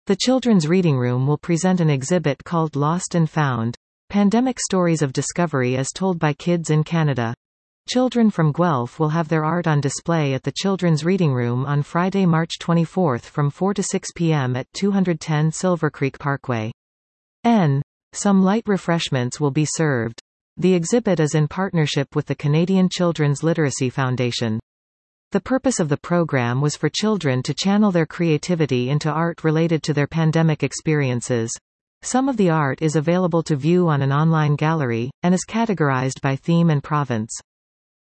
The Children's Reading Room will present an exhibit called Lost and Found: Pandemic Stories of Discovery as Told by Kids in Canada. Children from Guelph will have their art on display at the Children's Reading Room on Friday, March 24 from 4 to 6 p.m. at 210 Silver Creek Parkway. Some light refreshments will be served. The exhibit is in partnership with the Canadian Children's Literacy Foundation. The purpose of the program was for children to channel their creativity into art related to their pandemic experiences. Some of the art is available to view on an online gallery, and is categorized by theme and province.